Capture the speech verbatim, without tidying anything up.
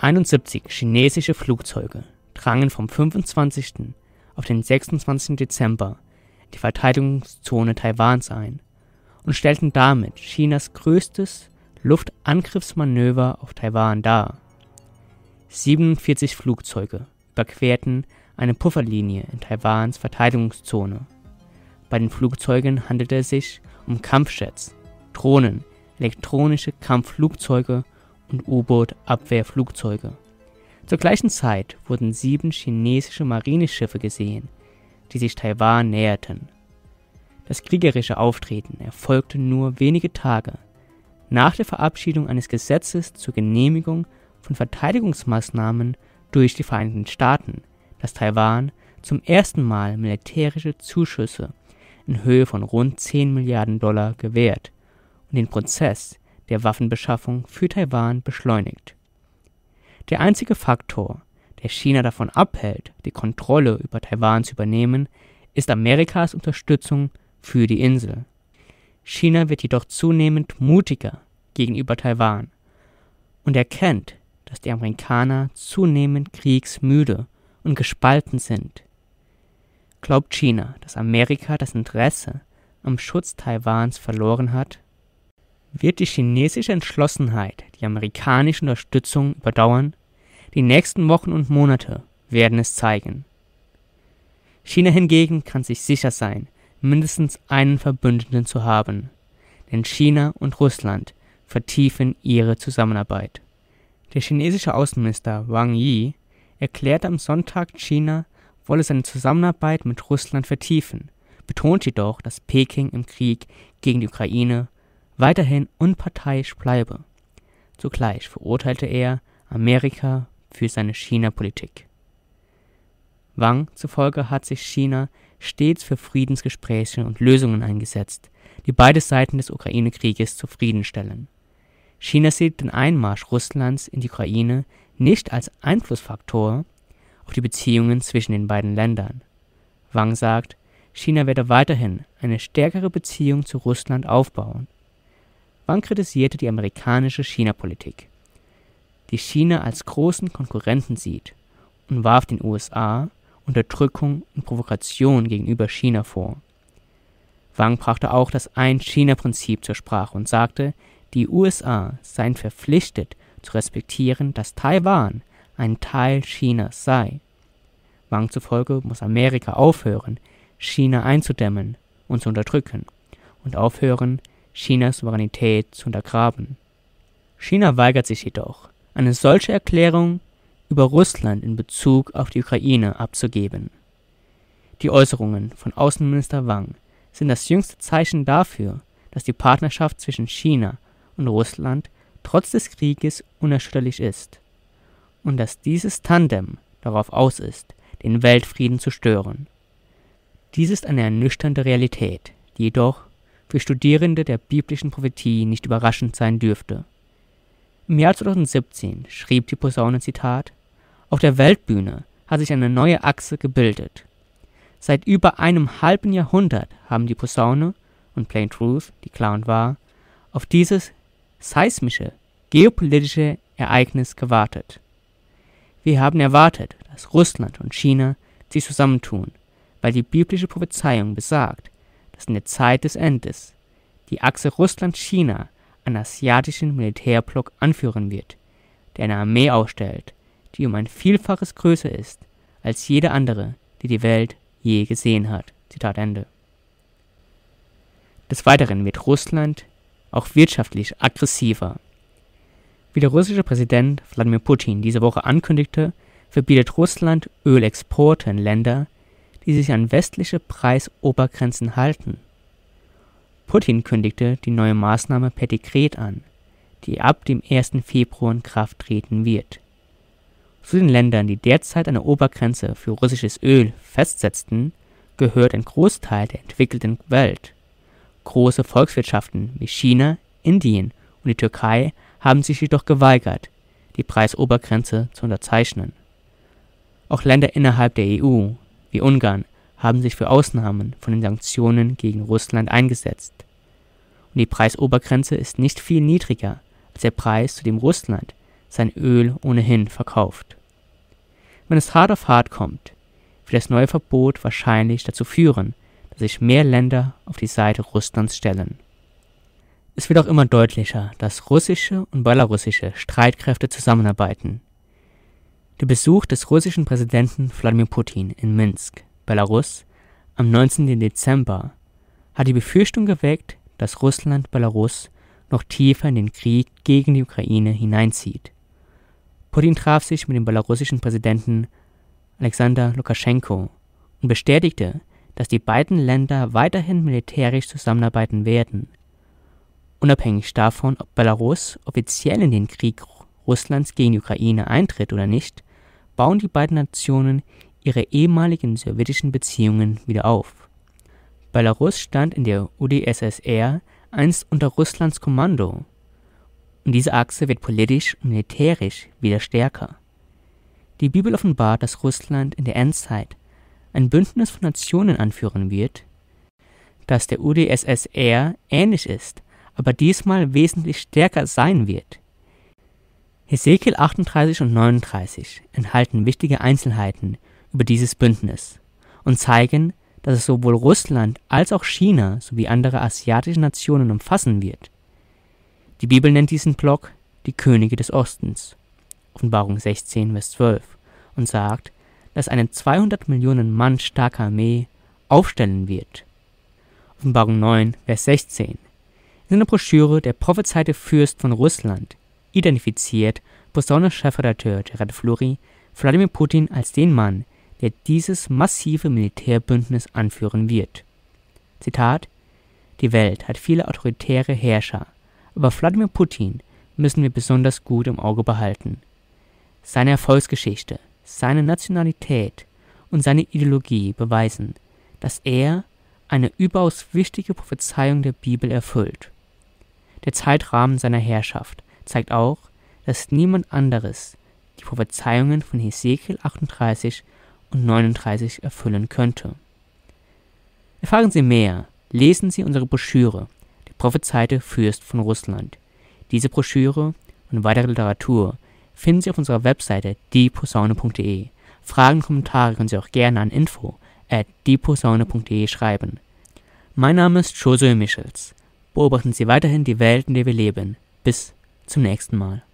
einundsiebzig chinesische Flugzeuge drangen vom fünfundzwanzigsten auf den sechsundzwanzigsten Dezember in die Verteidigungszone Taiwans ein und stellten damit Chinas größtes Luftangriffsmanöver auf Taiwan dar. siebenundvierzig Flugzeuge überquerten eine Pufferlinie in Taiwans Verteidigungszone. Bei den Flugzeugen handelte es sich um Kampfjets, Drohnen, elektronische Kampfflugzeuge und U-Boot-Abwehrflugzeuge. Zur gleichen Zeit wurden sieben chinesische Marineschiffe gesehen, die sich Taiwan näherten. Das kriegerische Auftreten erfolgte nur wenige Tage nach der Verabschiedung eines Gesetzes zur Genehmigung von Verteidigungsmaßnahmen durch die Vereinigten Staaten, das Taiwan zum ersten Mal militärische Zuschüsse in Höhe von rund zehn Milliarden Dollar gewährt und den Prozess der Waffenbeschaffung für Taiwan beschleunigt. Der einzige Faktor, der China davon abhält, die Kontrolle über Taiwan zu übernehmen, ist Amerikas Unterstützung für die Insel. China wird jedoch zunehmend mutiger gegenüber Taiwan und erkennt, dass die Amerikaner zunehmend kriegsmüde und gespalten sind. Glaubt China, dass Amerika das Interesse am Schutz Taiwans verloren hat? Wird die chinesische Entschlossenheit die amerikanische Unterstützung überdauern? Die nächsten Wochen und Monate werden es zeigen. China hingegen kann sich sicher sein, mindestens einen Verbündeten zu haben, denn China und Russland vertiefen ihre Zusammenarbeit. Der chinesische Außenminister Wang Yi erklärte am Sonntag, China wolle seine Zusammenarbeit mit Russland vertiefen, betont jedoch, dass Peking im Krieg gegen die Ukraine weiterhin unparteiisch bleibe. Zugleich verurteilte er Amerika für seine China-Politik. Wang zufolge hat sich China stets für Friedensgespräche und Lösungen eingesetzt, die beide Seiten des Ukraine-Krieges zufriedenstellen. China sieht den Einmarsch Russlands in die Ukraine nicht als Einflussfaktor auf die Beziehungen zwischen den beiden Ländern. Wang sagt, China werde weiterhin eine stärkere Beziehung zu Russland aufbauen. Wang kritisierte die amerikanische China-Politik, die China als großen Konkurrenten sieht, und warf den U S A Unterdrückung und Provokation gegenüber China vor. Wang brachte auch das Ein-China-Prinzip zur Sprache und sagte, die U S A seien verpflichtet zu respektieren, dass Taiwan ein Teil Chinas sei. Wang zufolge muss Amerika aufhören, China einzudämmen und zu unterdrücken und aufhören, Chinas Souveränität zu untergraben. China weigert sich jedoch, eine solche Erklärung über Russland in Bezug auf die Ukraine abzugeben. Die Äußerungen von Außenminister Wang sind das jüngste Zeichen dafür, dass die Partnerschaft zwischen China und Russland trotz des Krieges unerschütterlich ist und dass dieses Tandem darauf aus ist, den Weltfrieden zu stören. Dies ist eine ernüchternde Realität, die jedoch für Studierende der biblischen Prophetie nicht überraschend sein dürfte. Im Jahr zweitausendsiebzehn schrieb die Posaune, Zitat, auf der Weltbühne hat sich eine neue Achse gebildet. Seit über einem halben Jahrhundert haben die Posaune und Plain Truth, die klar und wahr, auf dieses seismische, geopolitische Ereignis gewartet. Wir haben erwartet, dass Russland und China sich zusammentun, weil die biblische Prophezeiung besagt, dass in der Zeit des Endes die Achse Russland-China einen asiatischen Militärblock anführen wird, der eine Armee aufstellt, die um ein Vielfaches größer ist als jede andere, die die Welt je gesehen hat. Zitat Ende. Des Weiteren wird Russland auch wirtschaftlich aggressiver. Wie der russische Präsident Wladimir Putin diese Woche ankündigte, verbietet Russland Ölexporte in Länder, die sich an westliche Preisobergrenzen halten. Putin kündigte die neue Maßnahme per Dekret an, die ab dem ersten Februar in Kraft treten wird. Zu den Ländern, die derzeit eine Obergrenze für russisches Öl festsetzten, gehört ein Großteil der entwickelten Welt. Große Volkswirtschaften wie China, Indien und die Türkei haben sich jedoch geweigert, die Preisobergrenze zu unterzeichnen. Auch Länder innerhalb der E U, wie Ungarn, haben sich für Ausnahmen von den Sanktionen gegen Russland eingesetzt. Und die Preisobergrenze ist nicht viel niedriger als der Preis, zu dem Russland sein Öl ohnehin verkauft. Wenn es hart auf hart kommt, wird das neue Verbot wahrscheinlich dazu führen, dass sich mehr Länder auf die Seite Russlands stellen. Es wird auch immer deutlicher, dass russische und belarussische Streitkräfte zusammenarbeiten. Der Besuch des russischen Präsidenten Wladimir Putin in Minsk, Belarus, am neunzehnten Dezember hat die Befürchtung geweckt, dass Russland Belarus noch tiefer in den Krieg gegen die Ukraine hineinzieht. Putin traf sich mit dem belarussischen Präsidenten Alexander Lukaschenko und bestätigte, dass die beiden Länder weiterhin militärisch zusammenarbeiten werden. Unabhängig davon, ob Belarus offiziell in den Krieg Russlands gegen die Ukraine eintritt oder nicht, bauen die beiden Nationen ihre ehemaligen sowjetischen Beziehungen wieder auf. Belarus stand in der U d S S R einst unter Russlands Kommando, und diese Achse wird politisch und militärisch wieder stärker. Die Bibel offenbart, dass Russland in der Endzeit ein Bündnis von Nationen anführen wird, das der U d S S R ähnlich ist, aber diesmal wesentlich stärker sein wird. Hesekiel achtunddreißig und neununddreißig enthalten wichtige Einzelheiten über dieses Bündnis und zeigen, dass es sowohl Russland als auch China sowie andere asiatische Nationen umfassen wird. Die Bibel nennt diesen Block die Könige des Ostens, Offenbarung sechzehn, Vers zwölf, und sagt, dass eine zweihundert Millionen Mann starke Armee aufstellen wird. Offenbarung neun, Vers sechzehn. In einer Broschüre Der prophezeite Fürst von Russland identifiziert Posaune-Chefredakteur Gerard Fleury Wladimir Putin als den Mann, der dieses massive Militärbündnis anführen wird. Zitat: Die Welt hat viele autoritäre Herrscher, aber Wladimir Putin müssen wir besonders gut im Auge behalten. Seine Erfolgsgeschichte, seine Nationalität und seine Ideologie beweisen, dass er eine überaus wichtige Prophezeiung der Bibel erfüllt. Der Zeitrahmen seiner Herrschaft zeigt auch, dass niemand anderes die Prophezeiungen von Hesekiel achtunddreißig und neununddreißig erfüllen könnte. Erfahren Sie mehr, lesen Sie unsere Broschüre Der prophezeite Fürst von Russland. Diese Broschüre und weitere Literatur finden Sie auf unserer Webseite die posaune punkt de. Fragen und Kommentare können Sie auch gerne an info at die posaune punkt de schreiben. Mein Name ist Josué Michels. Beobachten Sie weiterhin die Welt, in der wir leben. Bis zum nächsten Mal.